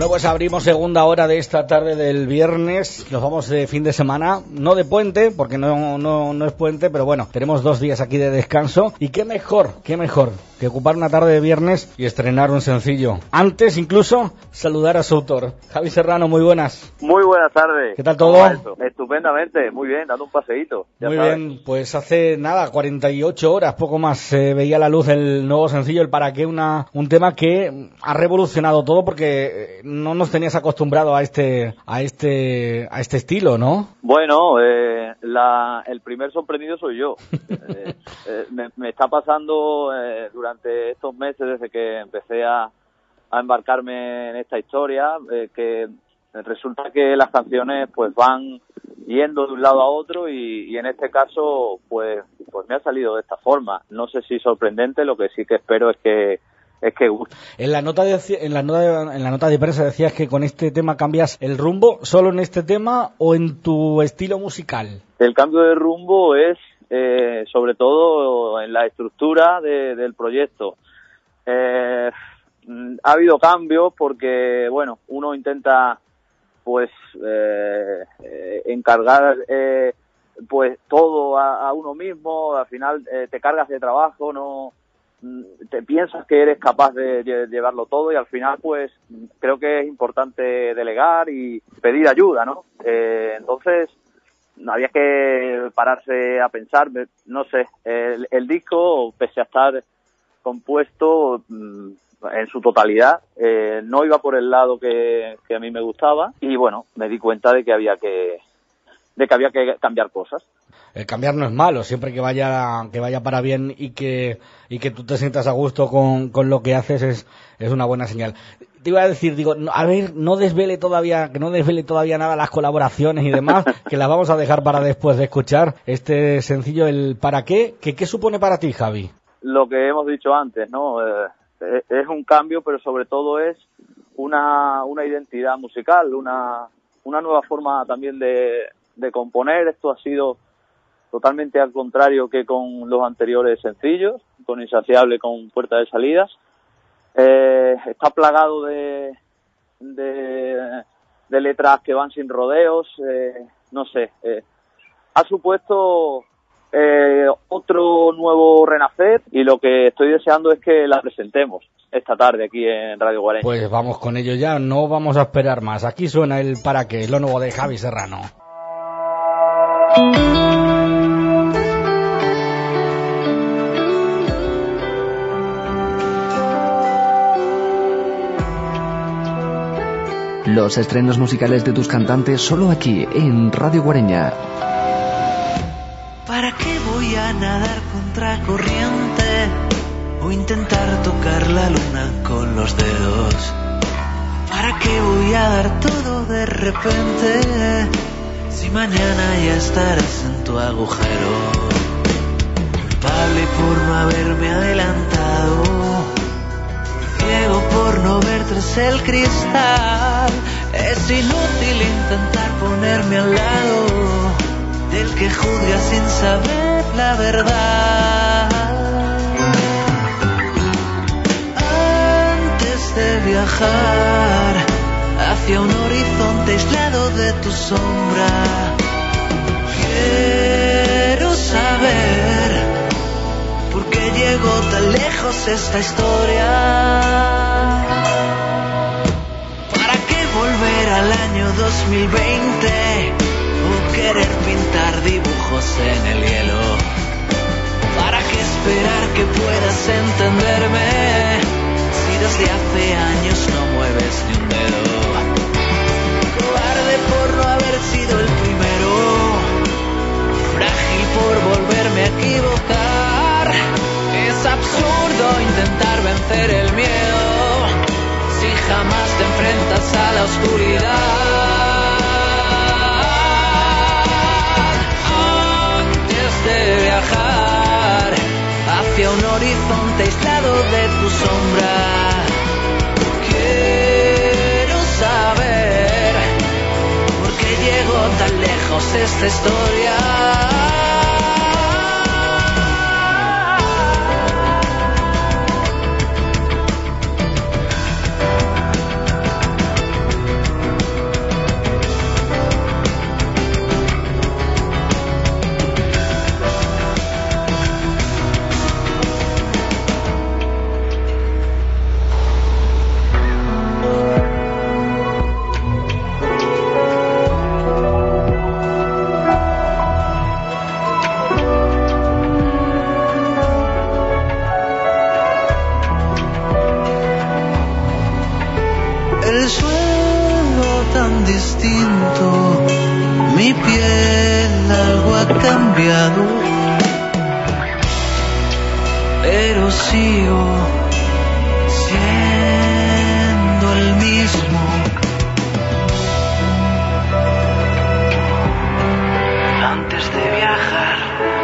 Bueno, pues abrimos segunda hora de esta tarde del viernes. Nos vamos de fin de semana, no de puente, porque no es puente, pero bueno, tenemos 2 días aquí de descanso. Y qué mejor que ocupar una tarde de viernes y estrenar un sencillo. Antes, incluso, saludar a su autor. Javi Serrano, muy buenas. Muy buenas tardes. ¿Qué tal todo? Estupendamente, muy bien, dando un paseíto. Muy bien, pues hace 48 horas, poco más, veía la luz el nuevo sencillo, el Para qué, un tema que ha revolucionado todo porque no nos tenías acostumbrado a este estilo, ¿no? Bueno, el primer sorprendido soy yo. Me está pasando durante estos meses, desde que empecé a embarcarme en esta historia, que resulta que las canciones pues van yendo de un lado a otro y en este caso pues me ha salido de esta forma. No sé si sorprendente, lo que sí que espero es que guste. En la nota de prensa decías que con este tema cambias el rumbo, ¿solo en este tema o en tu estilo musical? El cambio de rumbo es sobre todo en la estructura del proyecto. Ha habido cambios porque, bueno, uno intenta pues encargar pues todo a uno mismo, al final te cargas de trabajo, no te piensas que eres capaz de llevarlo todo y al final pues creo que es importante delegar y pedir ayuda, ¿no? Entonces había que pararse a pensar, no sé, el disco, pese a estar compuesto en su totalidad, no iba por el lado que a mí me gustaba y bueno, me di cuenta de que había que cambiar cosas. El cambiar no es malo, siempre que vaya para bien y que tú te sientas a gusto con lo que haces es una buena señal. Te iba a decir, a ver, no desvele todavía nada las colaboraciones y demás, que las vamos a dejar para después de escuchar este sencillo, el ¿Para qué? ¿Qué supone para ti, Javi? Lo que hemos dicho antes, ¿no? Es un cambio, pero sobre todo es una identidad musical, una nueva forma también de componer. Esto ha sido totalmente al contrario que con los anteriores sencillos, con Insaciable, con Puerta de Salida. Está plagado de letras que van sin rodeos, no sé. Ha supuesto otro nuevo renacer y lo que estoy deseando es que la presentemos esta tarde aquí en Radio Guareña. Pues vamos con ello ya, no vamos a esperar más. Aquí suena el Para qué, lo nuevo de Javi Serrano. Los estrenos musicales de tus cantantes solo aquí en Radio Guareña. ¿Para qué voy a nadar contra corriente o intentar tocar la luna con los dedos? ¿Para qué voy a dar todo de repente si mañana ya estarás en tu agujero? Culpable por no haberme adelantado, ciego por no ver tras el cristal. Es inútil intentar ponerme al lado del que juzga sin saber la verdad. Antes de viajar hacia un horizonte aislado de tu sombra, quiero saber por qué llegó tan lejos esta historia. ¿Para qué volver al año 2020 o querer pintar dibujos en el hielo? ¿Para qué esperar que puedas entenderme si desde hace años no mueves ni un dedo? Cobarde por no haber sido el primero, frágil por volverme a equivocar. Es absurdo intentar vencer el miedo si jamás te enfrentas a la oscuridad. Antes de viajar hacia un horizonte aislado de tu sombra, quiero saber por qué llegó tan lejos esta historia. tan distinto, mi piel algo ha cambiado, pero sigo siendo el mismo. Antes de viajar,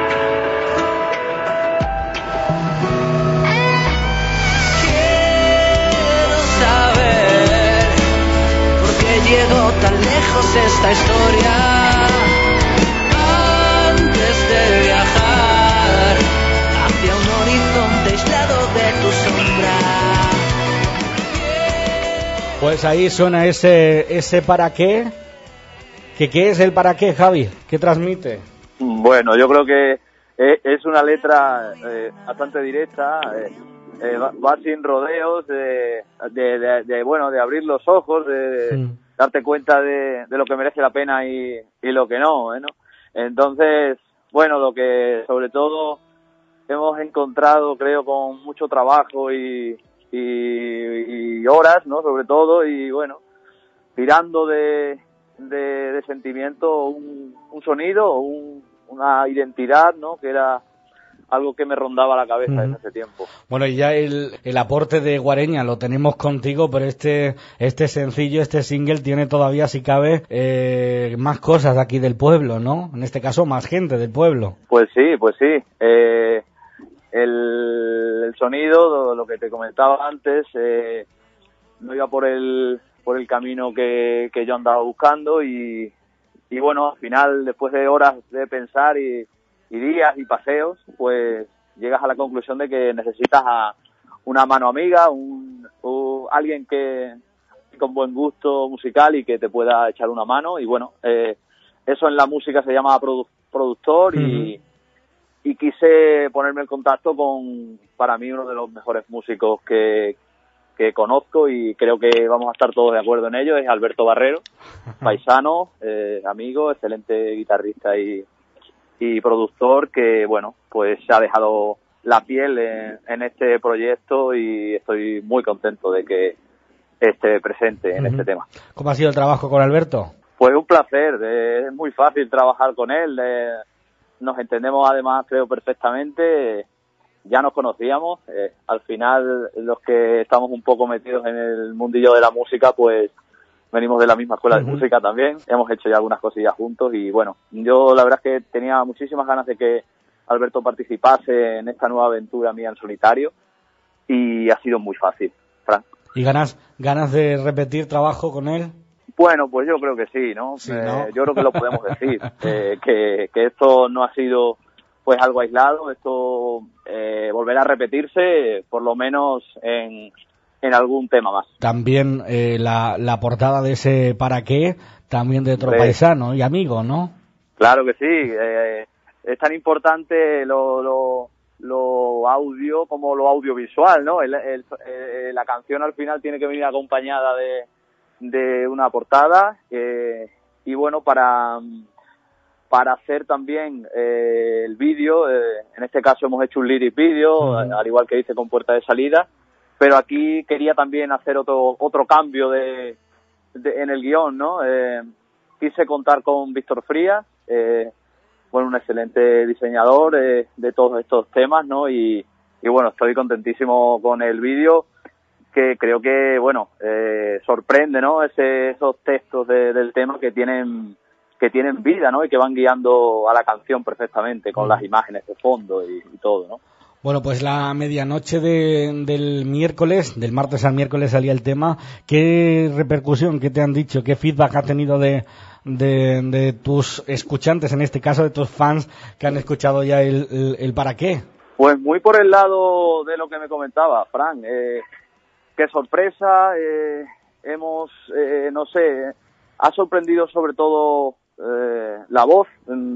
quiero saber por qué llegó tan lejos esta historia. Antes de viajar hacia un horizonte aislado de tu sombra. Pues ahí suena ese para qué. ¿Qué es el para qué, Javi? ¿Qué transmite? Bueno, yo creo que es una letra bastante directa, va sin rodeos, de abrir los ojos, de darte cuenta de lo que merece la pena y lo que no, ¿no? Entonces, bueno, lo que sobre todo hemos encontrado, creo, con mucho trabajo y horas, ¿no? Sobre todo, y bueno, tirando de sentimiento, un sonido, una identidad, ¿no? Que era algo que me rondaba la cabeza desde hace tiempo. Bueno, y ya el aporte de Guareña lo tenemos contigo, pero este sencillo, este single tiene todavía, si cabe, más cosas aquí del pueblo, ¿no? En este caso, más gente del pueblo. Pues sí. El sonido, lo que te comentaba antes, no iba por el camino que yo andaba buscando y bueno, al final, después de horas de pensar y días y paseos, pues llegas a la conclusión de que necesitas a una mano amiga, alguien que con buen gusto musical y que te pueda echar una mano. Y bueno, eso en la música se llama productor y quise ponerme en contacto con, para mí, uno de los mejores músicos que conozco y creo que vamos a estar todos de acuerdo en ello. Es Alberto Barrero, paisano, amigo, excelente guitarrista y productor que, bueno, pues se ha dejado la piel en este proyecto y estoy muy contento de que esté presente en este tema. ¿Cómo ha sido el trabajo con Alberto? Pues un placer, es muy fácil trabajar con él, nos entendemos además, creo, perfectamente. Ya nos conocíamos, al final los que estamos un poco metidos en el mundillo de la música, pues venimos de la misma escuela de música también, hemos hecho ya algunas cosillas juntos y bueno, yo la verdad es que tenía muchísimas ganas de que Alberto participase en esta nueva aventura mía en solitario y ha sido muy fácil, Fran. ¿Y ganas de repetir trabajo con él? Bueno, pues yo creo que sí, ¿no? Sí, ¿no? Yo creo que lo podemos decir, que esto no ha sido pues algo aislado, esto volverá a repetirse por lo menos en algún tema más. También la portada de ese para qué, también de otro paisano y amigo, ¿no? Claro que sí, es tan importante lo audio como lo audiovisual, ¿no? La canción al final tiene que venir acompañada de una portada y bueno, para hacer también el vídeo, en este caso hemos hecho un lyric video, al igual que hice con Puerta de Salida, pero aquí quería también hacer otro cambio en el guión, ¿no? Quise contar con Víctor Frías, un excelente diseñador de todos estos temas, ¿no? Y bueno, estoy contentísimo con el vídeo, que creo que, bueno, sorprende, ¿no? Esos textos del tema que tienen vida, ¿no? Y que van guiando a la canción perfectamente con las imágenes de fondo y todo, ¿no? Bueno, pues la medianoche del miércoles, del martes al miércoles salía el tema. ¿Qué repercusión, qué te han dicho, qué feedback ha tenido de tus escuchantes, en este caso de tus fans que han escuchado ya el para qué? Pues muy por el lado de lo que me comentaba, Fran. Qué sorpresa, no sé, ha sorprendido sobre todo la voz,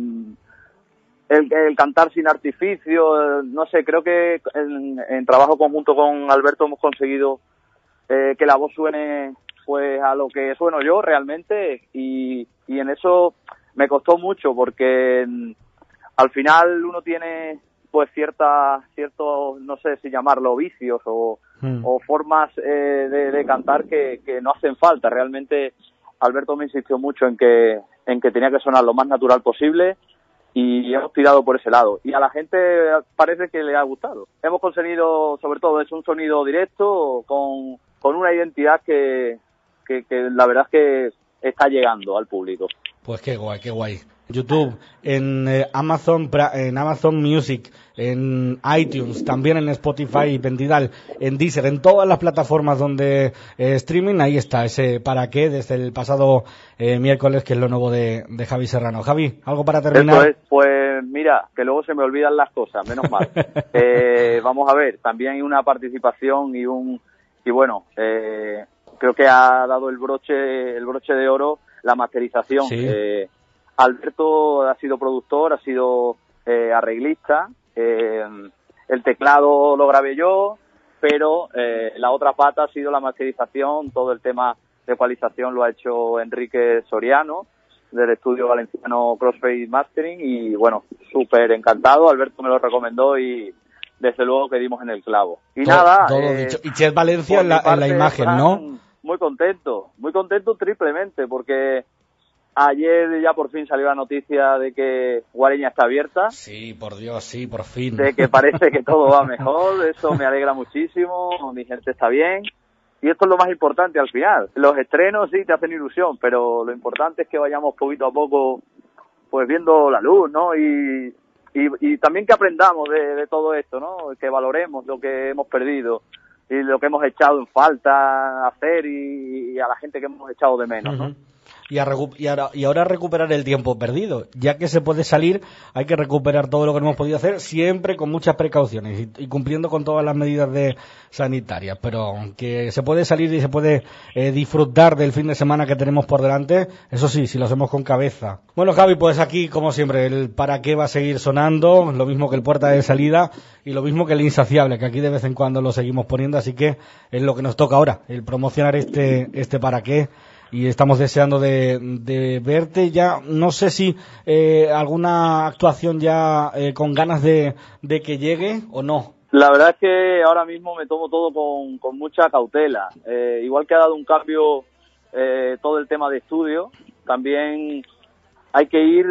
el cantar sin artificio, no sé, creo que en trabajo conjunto con Alberto hemos conseguido que la voz suene pues a lo que sueno yo realmente y en eso me costó mucho porque al final uno tiene pues ciertos, no sé si llamarlo vicios o formas de cantar que no hacen falta. Realmente Alberto me insistió mucho en que tenía que sonar lo más natural posible y hemos tirado por ese lado. Y a la gente parece que le ha gustado. Hemos conseguido, sobre todo, es un sonido directo con una identidad que la verdad es que está llegando al público. Pues qué guay. YouTube, en Amazon Music, en iTunes, también en Spotify y Pentidal, en Deezer, en todas las plataformas donde streaming, ahí está ese para qué desde el pasado miércoles, que es lo nuevo de Javi Serrano. Javi, ¿algo para terminar? Eso es, pues mira, que luego se me olvidan las cosas, menos mal. Vamos a ver, también hay una participación y bueno, creo que ha dado el broche de oro la masterización. Sí. Alberto ha sido productor, ha sido arreglista, el teclado lo grabé yo, pero la otra pata ha sido la masterización, todo el tema de ecualización lo ha hecho Enrique Soriano, del estudio valenciano Crossfade Mastering, y bueno, súper encantado, Alberto me lo recomendó y desde luego que dimos en el clavo. Y todo dicho. Y Chet Valencia en la imagen, Fran, ¿no? Muy contento triplemente, porque ayer ya por fin salió la noticia de que Guareña está abierta. Sí, por Dios, sí, por fin. De que parece que todo va mejor, eso me alegra muchísimo, mi gente está bien. Y esto es lo más importante al final. Los estrenos sí te hacen ilusión, pero lo importante es que vayamos poquito a poco pues viendo la luz, ¿no? Y también que aprendamos de todo esto, ¿no? Que valoremos lo que hemos perdido y lo que hemos echado en falta hacer y a la gente que hemos echado de menos, ¿no? Y ahora recuperar el tiempo perdido. Ya que se puede salir, hay que recuperar todo lo que no hemos podido hacer, siempre con muchas precauciones y cumpliendo con todas las medidas sanitarias. Pero que se puede salir y se puede disfrutar del fin de semana que tenemos por delante, eso sí, si lo hacemos con cabeza. Bueno, Javi, pues aquí, como siempre, el para qué va a seguir sonando, lo mismo que el puerta de salida y lo mismo que el insaciable, que aquí de vez en cuando lo seguimos poniendo, así que es lo que nos toca ahora, el promocionar este para qué. Y estamos deseando de verte ya. No sé si alguna actuación ya con ganas de que llegue o no. La verdad es que ahora mismo me tomo todo con mucha cautela. Igual que ha dado un cambio todo el tema de estudio, también hay que ir...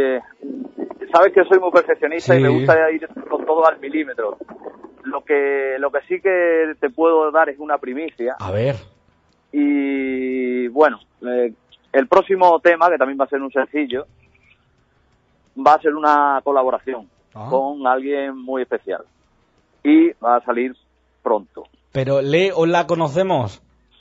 sabes que soy muy perfeccionista, sí, y me gusta ir con todo al milímetro. Lo que sí que te puedo dar es una primicia. A ver. Y bueno, el próximo tema, que también va a ser un sencillo, va a ser una colaboración con alguien muy especial y va a salir pronto. ¿Pero o la conocemos?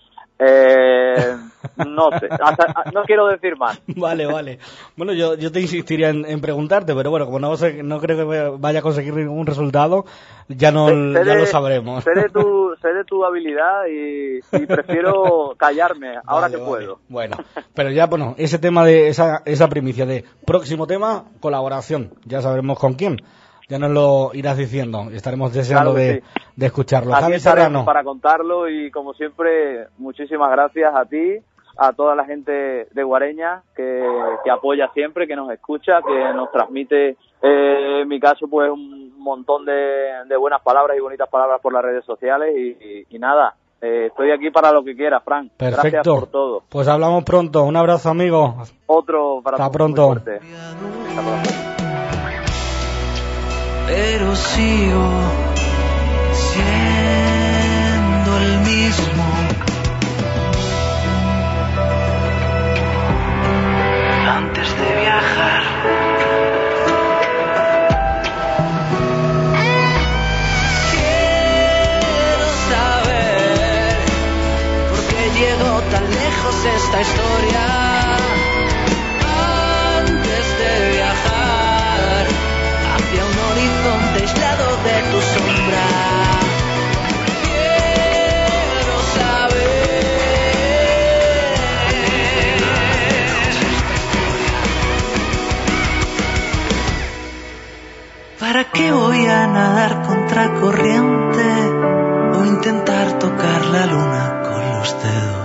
No sé, no quiero decir más. Vale. Bueno, yo te insistiría en preguntarte, pero bueno, como no creo que vaya a conseguir ningún resultado, ya lo sabremos. Sé de tu habilidad y prefiero callarme ahora que puedo. Bueno, pero ya, bueno, ese tema de esa primicia de próximo tema, colaboración, ya sabremos con quién. Ya nos lo irás diciendo, estaremos deseando de escucharlo. Javi Serrano, para contarlo, y como siempre, muchísimas gracias a ti, a toda la gente de Guareña que apoya siempre, que nos escucha, que nos transmite, en mi caso, pues un montón de buenas palabras y bonitas palabras por las redes sociales y nada, estoy aquí para lo que quieras, Fran. Perfecto. Gracias por todo. Pues hablamos pronto, un abrazo, amigo. Otro para Hasta pronto. Muy fuerte. Hasta pronto. Pero sigo siendo el mismo. Antes de viajar, quiero saber por qué llegó tan lejos esta historia. Antes de viajar hacia un horizonte aislado de tu sombra, quiero saber ¿para qué voy a nadar contra corriente o intentar tocar la luna con los dedos?